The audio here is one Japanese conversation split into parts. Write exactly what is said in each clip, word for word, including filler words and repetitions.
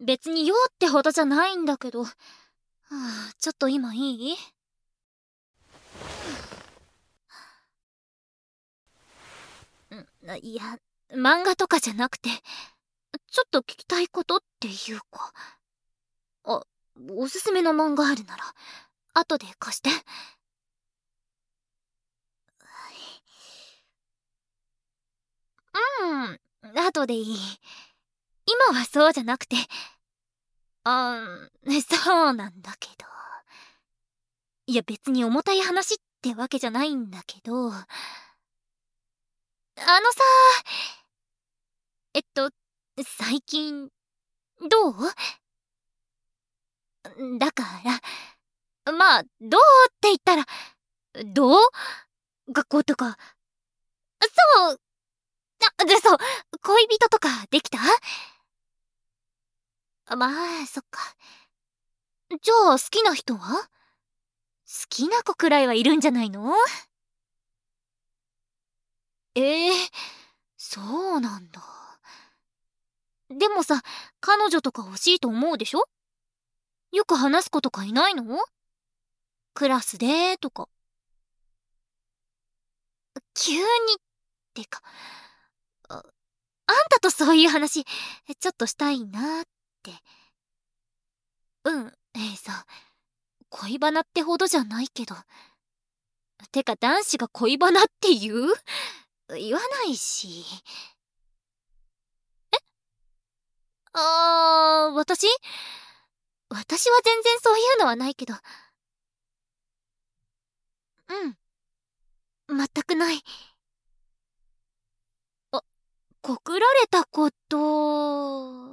別に用ってほどじゃないんだけど。はあ、ちょっと今いい？ん、いや、漫画とかじゃなくて、ちょっと聞きたいことっていうか。あ、おすすめの漫画あるなら、後で貸して。うん、後でいい。今はそうじゃなくて。あー、そうなんだけど。いや別に重たい話ってわけじゃないんだけど。あのさ、えっと、最近、どう？だから、まあ、どうって言ったら、どう？学校とか。そう、あ、で、そう、恋人とかできた？まあ、そっか。じゃあ、好きな人は？好きな子くらいはいるんじゃないの？ええー、そうなんだ。でもさ、彼女とか欲しいと思うでしょ？よく話す子とかいないの？クラスでとか。急にってか、あ、あんたとそういう話、ちょっとしたいなって。うん、ええさ、恋バナってほどじゃないけど。てか男子が恋バナって言う？言わないし。あー、私私は全然そういうのはないけど。うん、全くない。あ、告られたこと、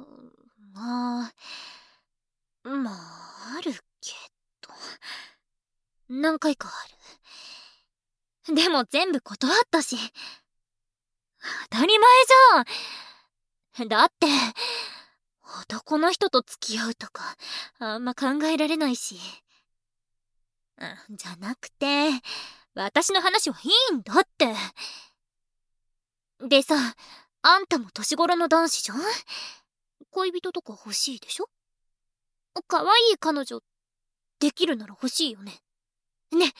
まあ、まあ、あるけど。何回かある。でも全部断ったし。当たり前じゃん。だって、男の人と付き合うとか、あんま考えられないし。うん、じゃなくて、私の話はいいんだって。でさ、あんたも年頃の男子じゃん？恋人とか欲しいでしょ？可愛い彼女、できるなら欲しいよね。ね。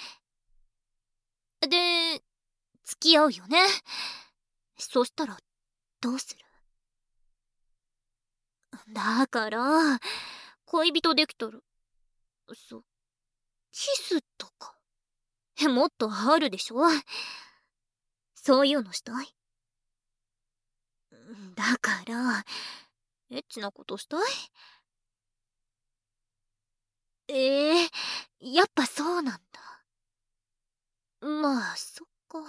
で、付き合うよね。そしたら、どうする？だから、恋人できたら、そう、キスとか。もっとあるでしょ？そういうのしたい？だから、エッチなことしたい？ええー、やっぱそうなんだ。まあ、そっか。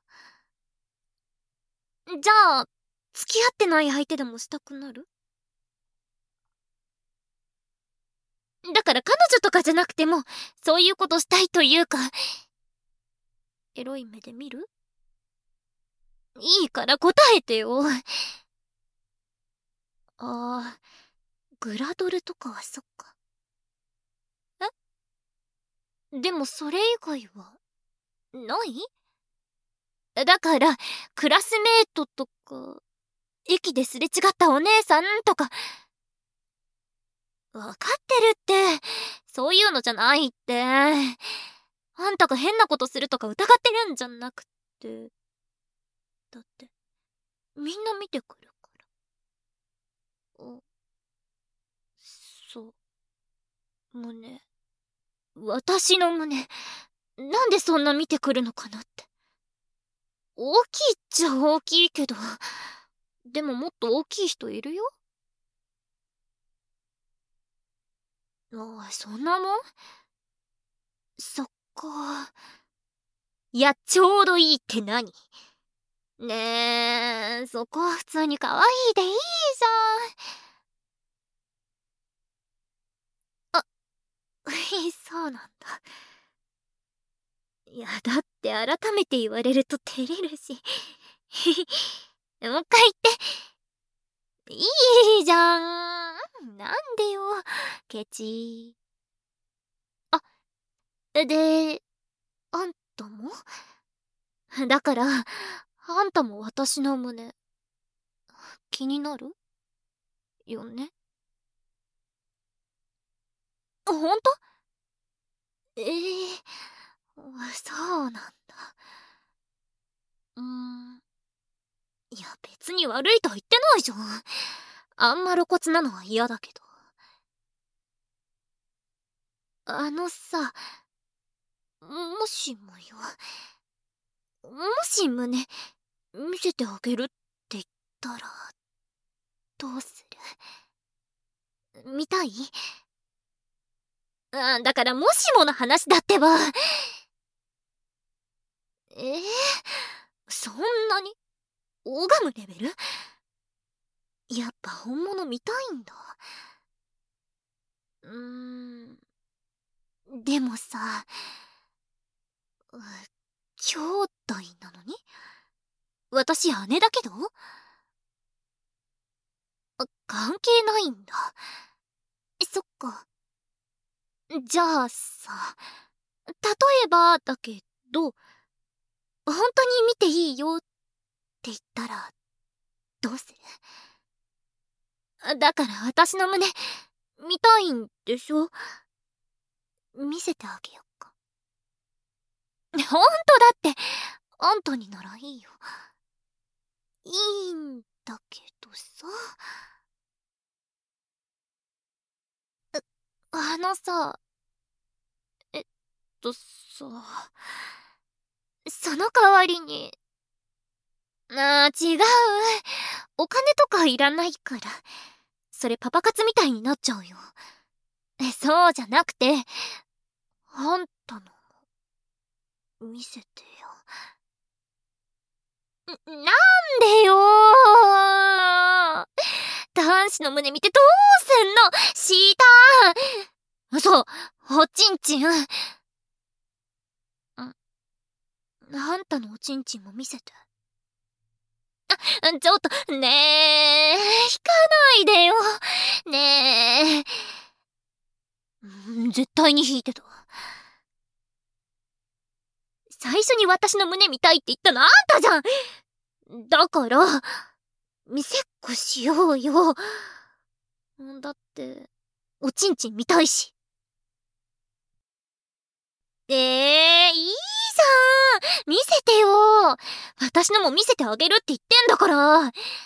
じゃあ、付き合ってない相手でもしたくなる？だから彼女とかじゃなくても、そういうことしたいというか、エロい目で見る？いいから答えてよ。あー、グラドルとかはそっか。え？でもそれ以外は、ない？だから、クラスメートとか、駅ですれ違ったお姉さんとか、わかってるって。そういうのじゃないって。あんたが変なことするとか疑ってるんじゃなくて。だって、みんな見てくるから。あ、そう、胸。私の胸、なんでそんな見てくるのかなって。大きいっちゃ大きいけど、でももっと大きい人いるよ。ああ、そんなもん？そっか。いや、ちょうどいいって何？ねえ、そこは普通に可愛いでいいじゃん。あ、そうなんだ。いや、だって改めて言われると照れるし。もう一回言って。いいじゃん。なんでよ、ケチ。あ、で、あんたも？だから、あんたも私の胸、気になる？よね？ ほんと？ええー、そうなんだ。うーん。いや、別に悪いとは言ってないじゃん。あんま露骨なのは嫌だけど。あのさ、もしもよ。もし胸、見せてあげるって言ったら、どうする？見たい？あ、だからもしもの話だってば。ええー、そんなに拝むレベル？やっぱ本物見たいんだ。うーん。でもさ、う兄弟なのに？私姉だけど？あ、関係ないんだ。そっか。じゃあさ、例えばだけど、本当に見ていいよって言ったら、どうする？だから私の胸、見たいんでしょ？見せてあげよっか。ほんとだって、あんたにならいいよ。いいんだけどさ。あのさ、えっとさ、その代わりに、あー、違う。お金とかいらないから。それパパ活みたいになっちゃうよ。え、そうじゃなくて、あんたの見せてよ。ん、なんでよー。男子の胸見てどうすんの？シーター。そう、おちんちん。ん、あんたのおちんちんも見せて。あ、ちょっと、ねえ、引かないでよ。ねえ。うん、絶対に引いてた。最初に私の胸見たいって言ったのあんたじゃん。だから、見せっこしようよ。だって、おちんちん見たいし。ええー、いいじゃん。見せてよ。私のも見せてあげるって言ってんだから。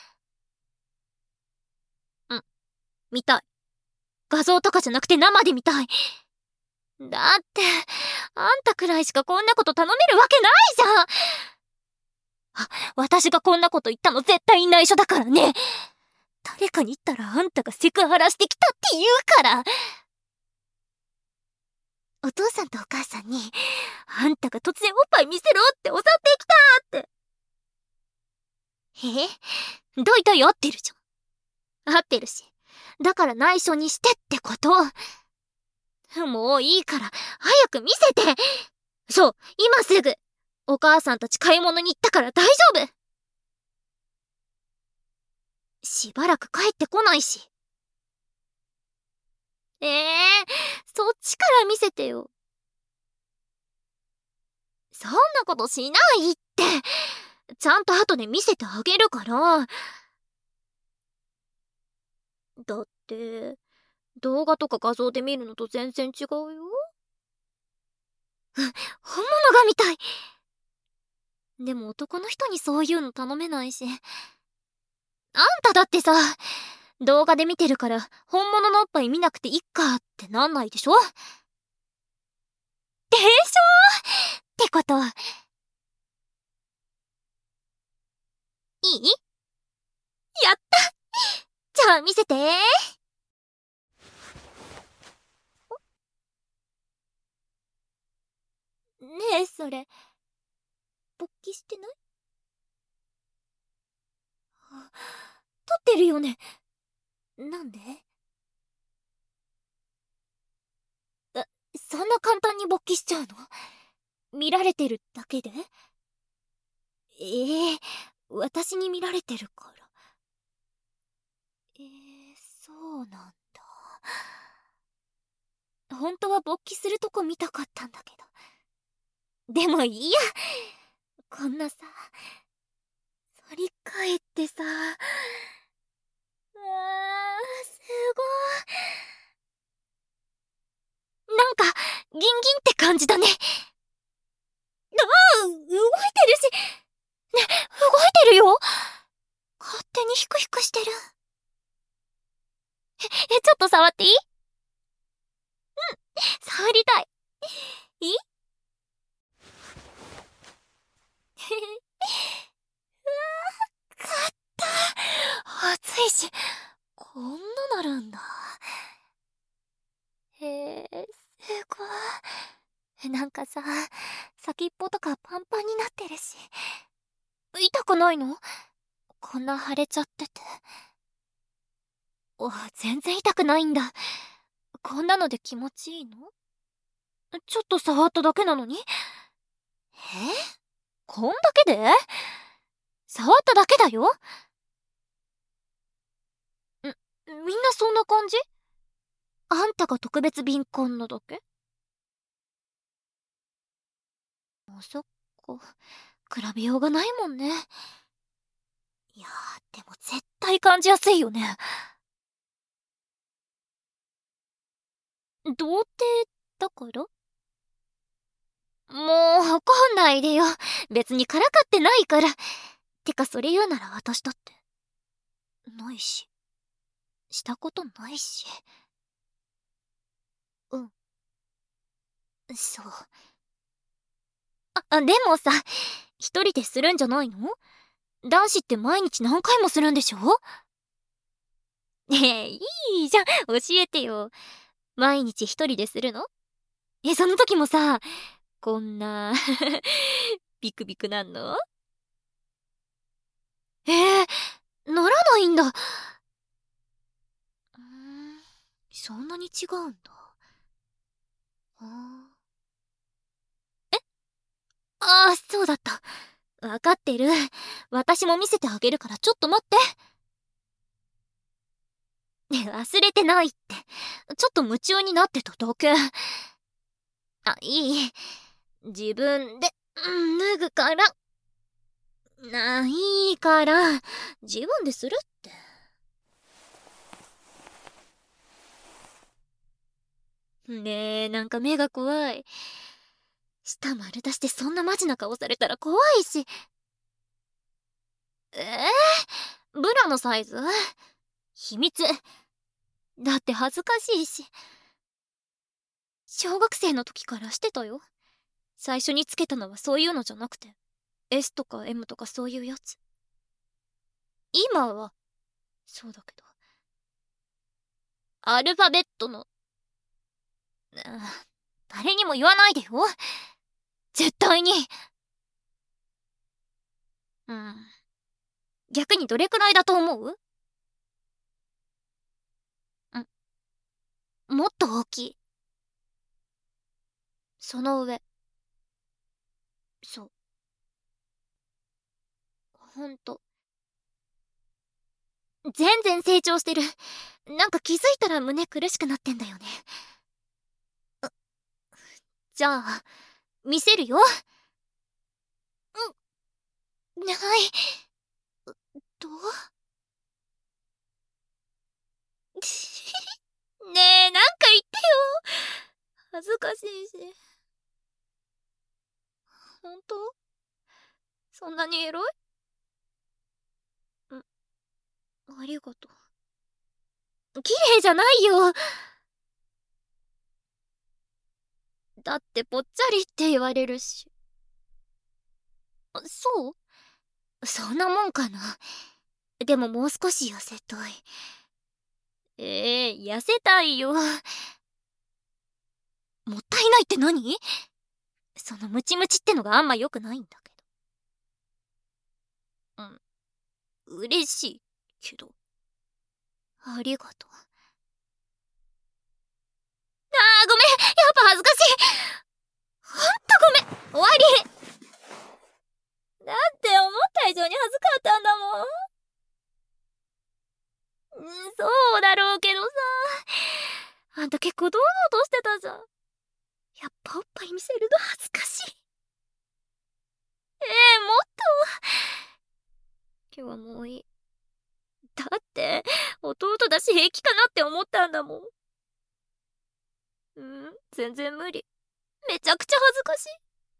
うん、見たい。画像とかじゃなくて生で見たい。だって、あんたくらいしかこんなこと頼めるわけないじゃん。あ、私がこんなこと言ったの絶対内緒だからね。誰かに言ったらあんたがセクハラしてきたって言うから。お父さんとお母さんに、あんたが突然おっぱい見せろって襲ってきたって。え？だいたい合ってるじゃん。合ってるし。だから内緒にしてってこと。もういいから、早く見せて。そう、今すぐ。お母さんたち買い物に行ったから大丈夫。しばらく帰ってこないし。ええー、そっちから見せてよ。そんなことしないって。ちゃんと後で見せてあげるから。だって、動画とか画像で見るのと全然違うよ。本物が見たい。でも男の人にそういうの頼めないし。あんただってさ、動画で見てるから本物のおっぱい見なくていっかってなんないでしょ？でしょ？ってこと。いい？やった！じゃあ見せて。ねえ、それ、勃起してない？撮ってるよね。なんで？あ、そんな簡単に勃起しちゃうの？見られてるだけで？ええー、私に見られてるから。えー、そうなんだ。本当は勃起するとこ見たかったんだけど。でもいいや。こんなさ、反り返ってさ。うわー、すごい。 ギンギンって感じだね。ああ、動いてるし。ね、動いてるよ。勝手にヒクヒクしてる。え、え、ちょっと触っていい？うん、触りたい。いい？うわー、勝った。暑いし、こんななるんだ。へえ、すごい。なんかさ、先っぽとかパンパンになってるし。痛くないの？こんな腫れちゃってて。お、全然痛くないんだ。こんなので気持ちいいの？ちょっと触っただけなのに？え？こんだけで？触っただけだよ。ん、みんなそんな感じ？あんたが特別敏感なだけ？そっか、比べようがないもんね。いやー、でも絶対感じやすいよね。童貞だから？もう怒んないでよ。別にからかってないから。てかそれ言うなら私だって。ないし。したことないし。うん。そう。あ、あ、でもさ、一人でするんじゃないの？男子って毎日何回もするんでしょ？ねえ、いいじゃん。教えてよ。毎日一人でするの？え、その時もさ、こんなビクビクなんの？えー、ならないんだ。うーん、そんなに違うんだ。あー、え？ああ、そうだった。わかってる。私も見せてあげるからちょっと待って。ね、忘れてないって。ちょっと夢中になってただけ。あ、いい。自分で、うん、脱ぐから。な、いいから。自分でするって。ねえ、なんか目が怖い。舌丸出してそんなマジな顔されたら怖いし。ええー、ブラのサイズ？秘密。だって恥ずかしいし。小学生の時からしてたよ。最初につけたのはそういうのじゃなくて、エス とか エム とかそういうやつ。今は、そうだけど。アルファベットの、あ、誰にも言わないでよ。絶対に。うん。逆にどれくらいだと思う？ん、もっと大きい。その上。そう。ほんと。全然成長してる。なんか気づいたら胸苦しくなってんだよね。じゃあ、見せるよ。うん、はい。とねえ、なんか言ってよ。恥ずかしいし。ほんと？そんなにエロい？ん、ありがとう。綺麗じゃないよ。だってぽっちゃりって言われるし。そう？そんなもんかな。でももう少し痩せたい。ええー、痩せたいよ。もったいないって何？そのムチムチってのがあんま良くないんだけど。うん、嬉しいけど。ありがとう。あー、ごめん、やっぱ恥ずかしい。ほんとごめん、終わり。だって思った以上に恥ずかったんだもん。うん、そうだろうけどさ。あんた結構堂々としてたじゃん。やっぱおっぱい見せるの恥ずかしい。ええ、もっと。今日はもういい。だって弟だし平気かなって思ったんだもん。うん、全然無理。 めちゃくちゃ恥ずかし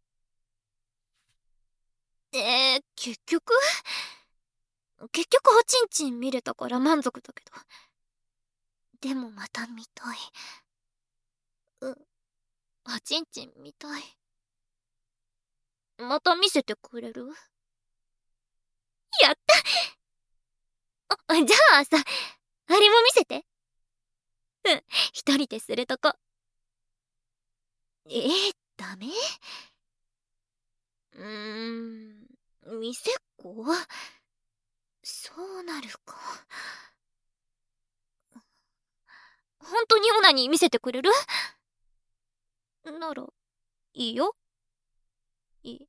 い。えー、結局結局おちんちん見れたから満足だけど。でもまた見たい。う、おちんちん見たい。また見せてくれる？やった！あ、じゃあさ、あれも見せて。うん、一人でするとこ。えー、ダメ？うーん、見せっこ？そうなるか。本当にオナニー見せてくれる？なら、いいよ。いい。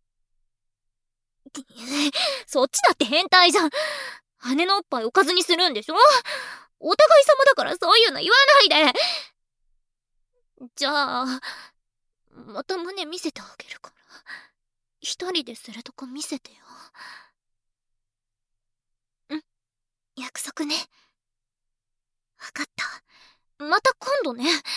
そっちだって変態じゃん。姉のおっぱいおかずにするんでしょ？お互い様だからそういうの言わないで。じゃあ、また胸見せてあげるから。一人でするとこ見せてよ。ん？約束ね。わかった。また今度ね。